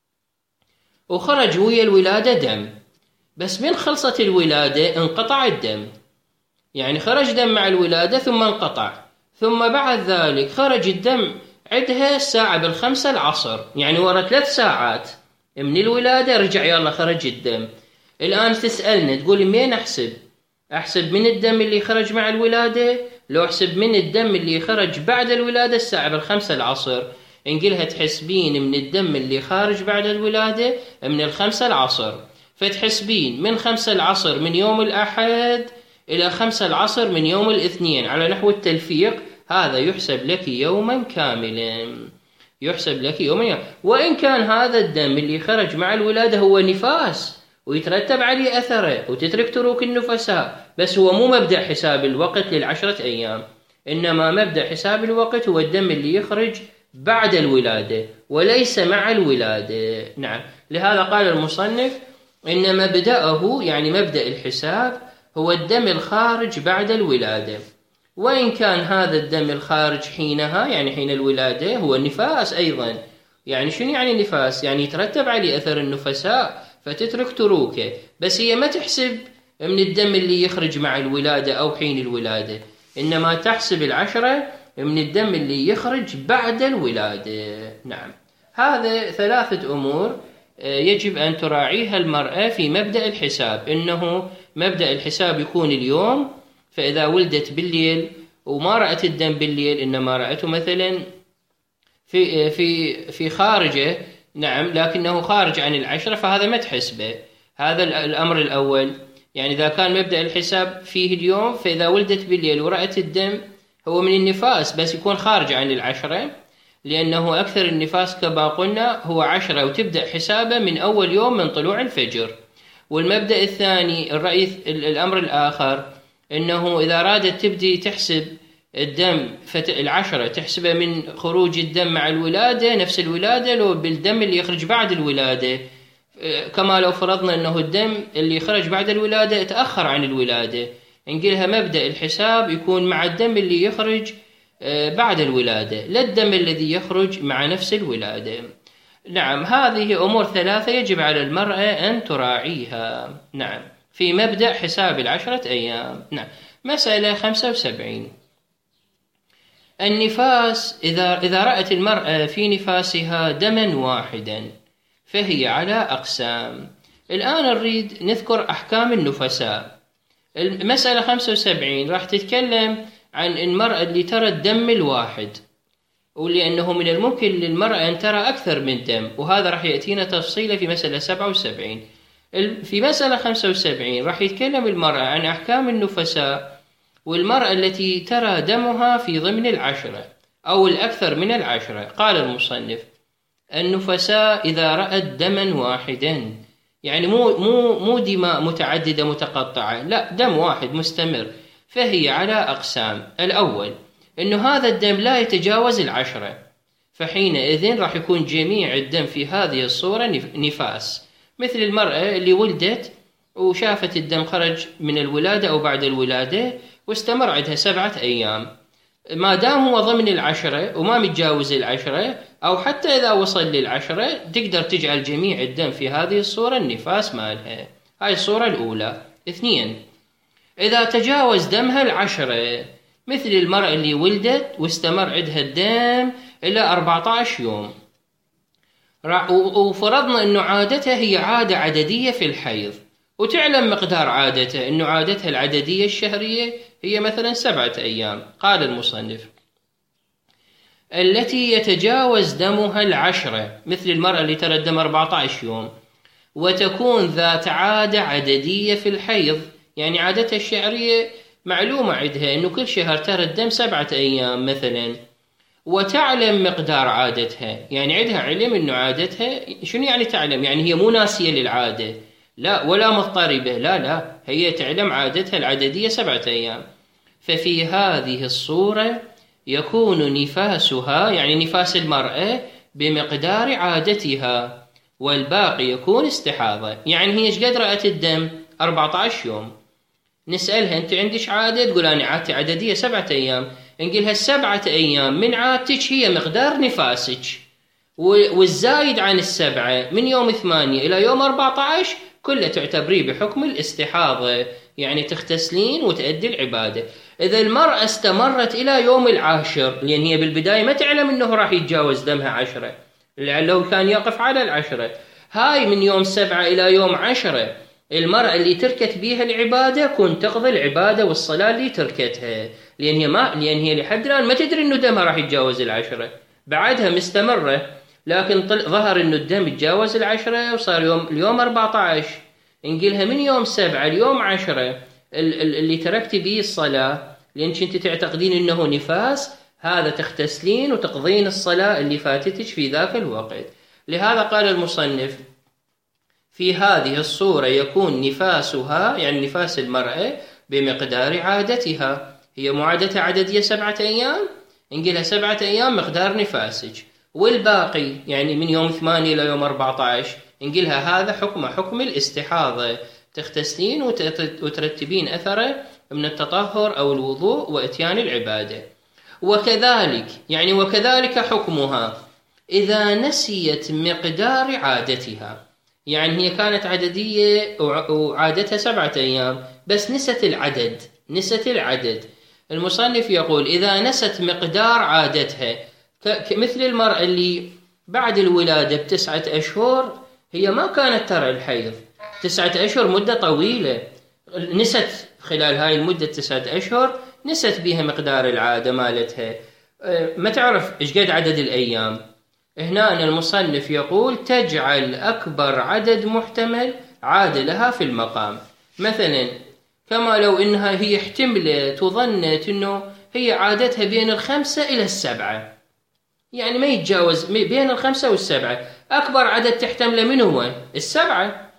وخرج ويا الولادة دم، بس من خلصت الولادة انقطع الدم، يعني خرج دم مع الولادة ثم انقطع، ثم بعد ذلك خرج الدم عندها الساعة بالخمسة العصر، يعني ورا ثلاث ساعات من الولادة رجع يلا خرج الدم. الآن تسألنا تقول مين أحسب؟ أحسب من الدم اللي خرج مع الولادة لو أحسب من الدم اللي خرج بعد الولادة الساعة بالخمسة العصر؟ نقولها تحسبين من الدم اللي خارج بعد الولادة من الخمسة العصر، فتحسبين من خمسة العصر من يوم الأحد إلى خمسة العصر من يوم الاثنين على نحو التلفيق، هذا يحسب لك يوما كاملا، يحسب لك يوما. وإن كان هذا الدم اللي خرج مع الولادة هو نفاس ويترتب عليه أثره وتترك تروك النفساء، بس هو مو مبدأ حساب الوقت للعشرة أيام، إنما مبدأ حساب الوقت هو الدم اللي يخرج بعد الولادة وليس مع الولادة. نعم، لهذا قال المصنف إن مبدأه يعني مبدأ الحساب هو الدم الخارج بعد الولادة، وإن كان هذا الدم الخارج حينها يعني حين الولادة هو نفاس أيضا. يعني شنو يعني نفاس؟ يعني يترتب عليه أثر النفساء فتترك تروكه، بس هي ما تحسب من الدم اللي يخرج مع الولادة أو حين الولادة، إنما تحسب العشرة من الدم اللي يخرج بعد الولادة. نعم، هذا ثلاثة أمور يجب أن تراعيها المرأة في مبدأ الحساب. إنه مبدأ الحساب يكون اليوم، فإذا ولدت بالليل وما رأت الدم بالليل إنما رأته مثلا في في في خارجه، نعم، لكنه خارج عن العشرة، فهذا ما تحسبه. هذا الأمر الأول. يعني إذا كان مبدأ الحساب فيه اليوم، فإذا ولدت بالليل ورأت الدم هو من النفاس بس يكون خارج عن العشرة، لأنه أكثر النفاس كما قلنا هو عشرة، وتبدأ حسابه من أول يوم من طلوع الفجر. والمبدأ الثاني الرئيس الأمر الآخر إنه إذا أرادت تبدي تحسب الدم العشرة تحسبه من خروج الدم مع الولادة نفس الولادة لو بالدم اللي يخرج بعد الولادة، كما لو فرضنا أنه الدم اللي خرج بعد الولادة تأخر عن الولادة، نقولها مبدأ الحساب يكون مع الدم اللي يخرج بعد الولادة، لا الدم الذي يخرج مع نفس الولادة. نعم، هذه أمور ثلاثة يجب على المرأة أن تراعيها، نعم، في مبدأ حساب العشرة أيام. نعم. مسألة خمسة وسبعين، النفاس، إذا إذا رأت المرأة في نفاسها دما واحدا فهي على أقسام. الآن نريد نذكر أحكام النفساء. المسألة خمسة وسبعين راح تتكلم عن المرأة اللي ترى الدم الواحد، ولأنه من الممكن للمرأة أن ترى أكثر من دم، وهذا راح يأتينا تفصيلا في مسألة سبعة وسبعين. في مسألة خمسة وسبعين راح يتكلم المرأة عن أحكام النفساء، والمرأة التي ترى دمها في ضمن العشرة أو الأكثر من العشرة. قال المصنف: النفساء إذا رأت دما واحدا، يعني مو مو مو دماء متعددة متقطعة، لا، دم واحد مستمر، فهي على أقسام. الأول إنه هذا الدم لا يتجاوز العشرة، فحينئذ راح يكون جميع الدم في هذه الصورة نفاس، مثل المرأة اللي ولدت وشافت الدم خرج من الولادة أو بعد الولادة واستمر عندها سبعة أيام، ما دام هو ضمن العشرة وما متجاوز العشرة، أو حتى إذا وصل للعشرة تقدر تجعل جميع الدم في هذه الصورة النفاس مالها. هاي الصورة الأولى. اثنين، إذا تجاوز دمها العشرة، مثل المرأة اللي ولدت واستمر عندها الدم إلى أربعة عشر يوم، وفرضنا أنه عادتها هي عادة عددية في الحيض، وتعلم مقدار عادتها أنه عادتها العددية الشهرية هي مثلا سبعة أيام. قال المصنف: التي يتجاوز دمها العشرة، مثل المرأة اللي ترى الدم أربعة عشر يوم، وتكون ذات عادة عددية في الحيض، يعني عادتها الشهرية معلومة عندها أنه كل شهر ترى الدم سبعة أيام مثلا، وتعلم مقدار عادتها، يعني عندها علم أنه عادتها، شنو يعني تعلم؟ يعني هي مو ناسية للعادة، لا، ولا مضطربة، لا لا، هي تعلم عادتها العددية سبعة أيام. ففي هذه الصورة يكون نفاسها، يعني نفاس المرأة، بمقدار عادتها، والباقي يكون استحاضة. يعني هي ايش قد رأت الدم؟ أربعة عشر يوم. نسألها: أنت عندك عادة؟ تقول أنا عادتي عددية سبعة أيام. نقولها: السبعة أيام من عادتك هي مقدار نفاسك، والزايد عن السبعة من يوم ثمانية إلى يوم أربعة عشر كله تعتبريه بحكم الاستحاضة، يعني تغتسلين وتأدي العبادة. إذا المرأة استمرت إلى يوم العاشر، لأن هي بالبداية ما تعلم أنه راح يتجاوز دمها عشرة، لعله كان يقف على العشرة، هاي من يوم سبعة إلى يوم عشرة المرأة اللي تركت بيها العبادة كنت تقضي العبادة والصلاة اللي تركتها، لأن هي ما لأن هي لحد الآن ما تدري إنه دمها راح يتجاوز العشرة، بعدها مستمرة، لكن طل... ظهر إنه الدم يتجاوز العشرة وصار يوم اليوم أربعة عشر، نقولها من يوم سبعة اليوم عشرة اللي تركت به الصلاة، لأن كنت تعتقدين إنه نفاس، هذا تغتسلين وتقضين الصلاة اللي فاتتك في ذاك الوقت. لهذا قال المصنف: في هذه الصورة يكون نفاسها، يعني نفاس المرأة، بمقدار عادتها، هي معادتها عددية سبعة أيام، نقولها سبعة أيام مقدار نفاسك، والباقي يعني من يوم ثمانية إلى يوم أربعة عشر نقولها هذا حكم حكم الاستحاضة، تغتسلين وترتبين أثره من التطهر أو الوضوء وإتيان العبادة. وكذلك يعني وكذلك حكمها إذا نسيت مقدار عادتها، يعني هي كانت عددية وعادتها سبعة أيام بس نست العدد نست العدد المصنف يقول: إذا نست مقدار عادتها، مثل المرأة اللي بعد الولادة بتسعة أشهر هي ما كانت ترى الحيض، تسعة أشهر مدة طويلة، نست خلال هاي المدة تسعة أشهر نست بها مقدار العادة مالتها، ما تعرف إيش قد عدد الأيام. هنا المصنف يقول: تجعل أكبر عدد محتمل عاد لها في المقام، مثلا كما لو إنها هي احتملت وظنت إنه هي عادتها بين الخمسة إلى السبعة، يعني ما يتجاوز بين الخمسة والسبعة، أكبر عدد تحتمله من هو السبعة،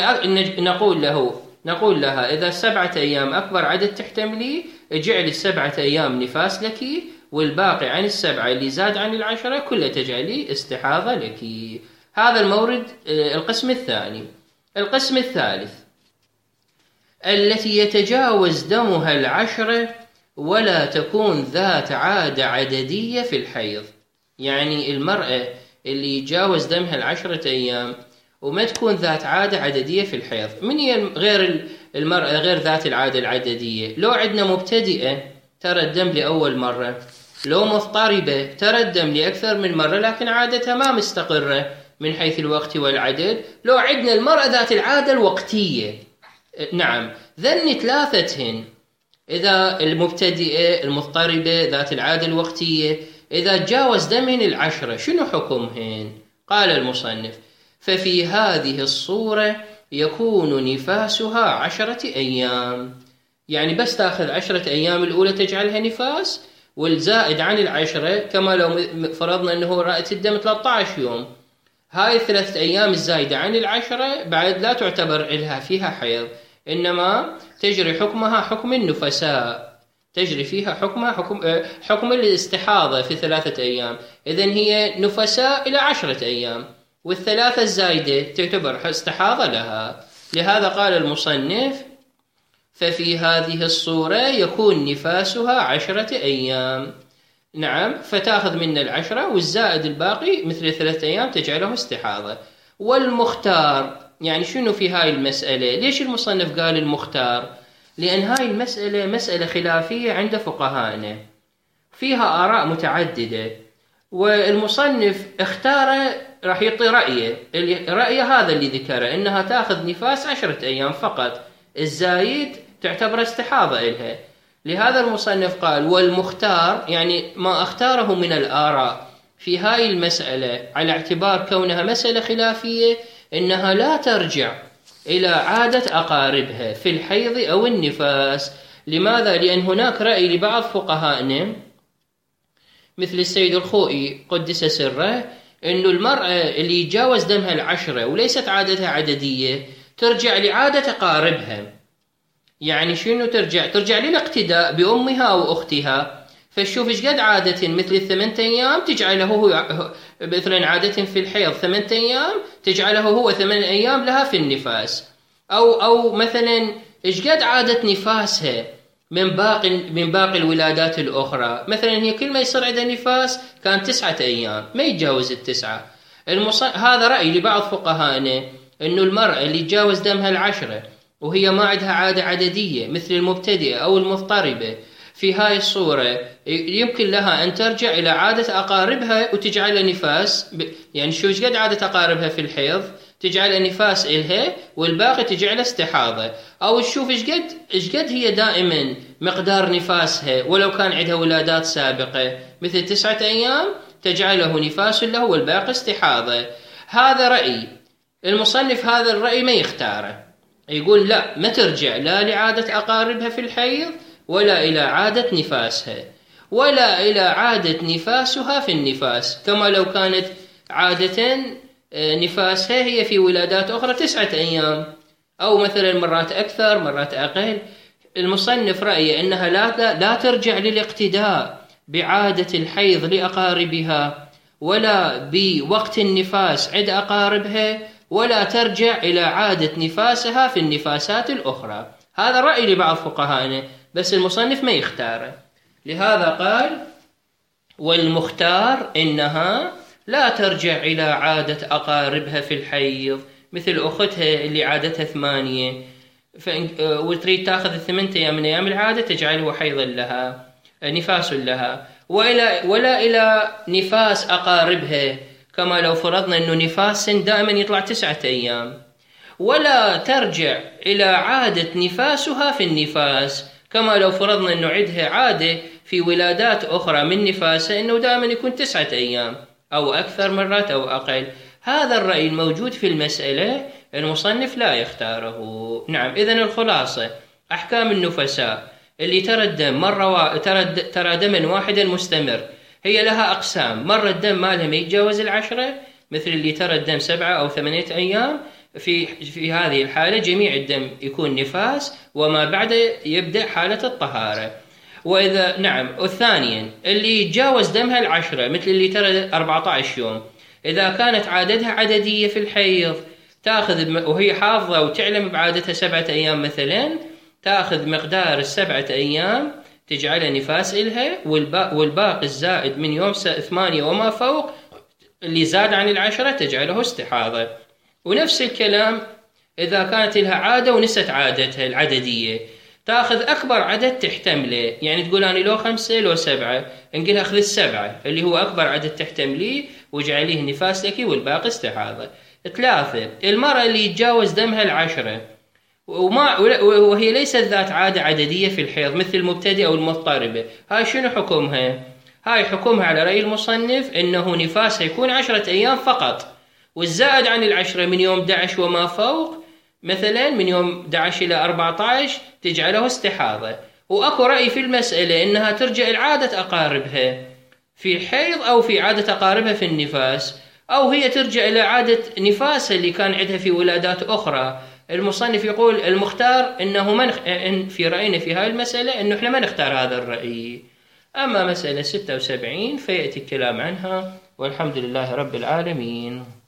فنقول له نقول لها: إذا سبعة أيام أكبر عدد تحتملي، اجعل السبعة أيام نفاس لك، والباقي عن السبعة اللي زاد عن العشرة كله تجعلي استحاضة لك. هذا المورد القسم الثاني. القسم الثالث التي يتجاوز دمها العشرة ولا تكون ذات عادة عددية في الحيض. يعني المرأة اللي يتجاوز دمها العشرة أيام وما تكون ذات عادة عددية في الحيض. من هي غير المرأة غير ذات العادة العددية؟ لو عندنا مبتدئة ترى الدم لأول مرة، لو مضطربة ترى الدم لأكثر من مرة لكن عادتها ما مستقرة من حيث الوقت والعدد، لو عندنا المرأة ذات العادة الوقتية. نعم، ذن ثلاثتهن، إذا المبتدئة المضطربة ذات العادة الوقتية إذا تجاوز دمهن العشرة شنو حكمهن؟ قال المصنف: ففي هذه الصورة يكون نفاسها عشرة أيام. يعني بس تأخذ عشرة أيام الأولى تجعلها نفاس، والزائد عن العشرة كما لو فرضنا أنه رأت الدم ثلاثة عشر يوم، هاي الثلاثة أيام الزايدة عن العشرة بعد لا تعتبر لها فيها حيض، إنما تجري حكمها حكم النفساء، تجري فيها حكمها حكم حكم الاستحاضة في ثلاثة أيام. إذن هي نفساء إلى عشرة أيام، والثلاثة الزايدة تعتبر استحاضة لها. لهذا قال المصنف: ففي هذه الصورة يكون نفاسها عشرة أيام. نعم، فتأخذ من العشرة والزائد الباقي مثل ثلاثة أيام تجعله استحاضة. والمختار، يعني شنو في هاي المسألة؟ ليش المصنف قال المختار؟ لأن هاي المسألة مسألة خلافية عند فقهائنا، فيها آراء متعددة، والمصنف اختار راح يعطي رأيه. رأيه هذا اللي ذكره، إنها تأخذ نفاس عشرة أيام فقط، الزايد تعتبر استحاضة إلها. لهذا المصنف قال: والمختار، يعني ما اختاره من الآراء في هاي المسألة على اعتبار كونها مسألة خلافية، إنها لا ترجع إلى عادة أقاربها في الحيض أو النفاس. لماذا؟ لأن هناك رأي لبعض فقهائنا مثل السيد الخوئي قدس سره، إنه المرأة اللي يتجاوز دمها العشرة وليست عادتها عددية ترجع لعادة أقاربها. يعني شنو ترجع؟ ترجع للاقتداء بأمها أو أختها. فشوف إيش قد عادة مثل الثمان أيام تجعله هو مثلا عادة في الحيض ثمان أيام تجعله هو ثمان أيام لها في النفاس، أو أو مثلا إيش قد عادة نفاسها من باقي من باقي الولادات الأخرى. مثلا هي كل ما يصير عندها نفاس كان تسعة أيام ما يتجاوز التسعة. المص... هذا رأي لبعض فقهائنا، إنه المرأة اللي تجاوز دمها العشرة وهي ما عندها عادة عددية مثل المبتدئة أو المضطربة، في هاي الصورة يمكن لها أن ترجع إلى عادة أقاربها وتجعل نفاس ب... يعني شو قد عادة أقاربها في الحيض تجعل نفاس إلها والباقي تجعل استحاضة. أو تشوف إيش قد إيش قد هي دائما مقدار نفاسها ولو كان عندها ولادات سابقة مثل تسعة أيام تجعله نفاس له والباقي استحاضة. هذا رأي المصنف، هذا الرأي ما يختاره، يقول لا، ما ترجع لا لعادة أقاربها في الحيض ولا إلى عادة نفاسها ولا إلى عادة نفاسها في النفاس، كما لو كانت عادة نفاسها هي في ولادات أخرى تسعة أيام أو مثلا مرات أكثر مرات أقل. المصنف رأيه أنها لا, لا ترجع للاقتداء بعادة الحيض لأقاربها ولا بوقت النفاس عند أقاربها ولا ترجع إلى عادة نفاسها في النفاسات الأخرى. هذا رأي لبعض فقهائنا بس المصنف ما يختاره. لهذا قال: والمختار إنها لا ترجع إلى عادة أقاربها في الحيض مثل أختها اللي عادتها ثمانية وتريد تأخذ الثمانية أيام من أيام العادة تجعله حيضا لها نفاس لها، وإلى ولا إلى نفاس أقاربها كما لو فرضنا أنه نفاس دائما يطلع تسعة أيام، ولا ترجع إلى عادة نفاسها في النفاس كما لو فرضنا أنه عندها عادة في ولادات أخرى من نفاسها أنه دائما يكون تسعة أيام أو أكثر مرات أو أقل. هذا الرأي الموجود في المسألة المصنف لا يختاره. نعم، إذن الخلاصة: أحكام النفساء اللي ترى الدم مرة و... ترى ترى دما واحدا مستمر هي لها أقسام. مرة الدم مالها ما يتجاوز العشرة مثل اللي ترى الدم سبعة أو ثمانية أيام، في في هذه الحالة جميع الدم يكون نفاس وما بعد يبدأ حالة الطهارة. وإذا نعم، والثانيا اللي يتجاوز دمها العشرة مثل اللي ترى أربعة عشر يوم، إذا كانت عادتها عددية في الحيض تأخذ وهي حافظة وتعلم بعادتها سبعة أيام مثلا، تأخذ مقدار السبعة أيام تجعله نفاس إلها، والباقي الزائد من يوم ثمانية وما فوق اللي زاد عن العشرة تجعله استحاضة. ونفس الكلام إذا كانت لها عادة ونست عادتها العددية تأخذ أكبر عدد تحتمله، يعني تقول أنا لو خمسة لو سبعة، نقول أخذ السبعة اللي هو أكبر عدد تحتمليه واجعليه نفاس لك والباقي استحاضة. ثلاثة، المرأة اللي يتجاوز دمها العشرة وما وهي ليست ذات عادة عددية في الحيض مثل المبتدئة أو المضطربة، هاي شنو حكمها؟ هاي حكمها على رأي المصنف إنه نفاسها يكون عشرة أيام فقط، والزائد عن العشرة من يوم أحد عشر وما فوق مثلا من يوم أحد عشر إلى أربعة عشر تجعله استحاضة. وأكو رأي في المسألة إنها ترجع لعادة أقاربها في الحيض أو في عادة أقاربها في النفاس، أو هي ترجع إلى عادة نفاسها اللي كان عندها في ولادات أخرى. المصنف يقول المختار إنه من إن في رأينا في هاي المسألة إنه إحنا ما نختار هذا الرأي. أما مسألة ستة وسبعين فيأتي الكلام عنها، والحمد لله رب العالمين.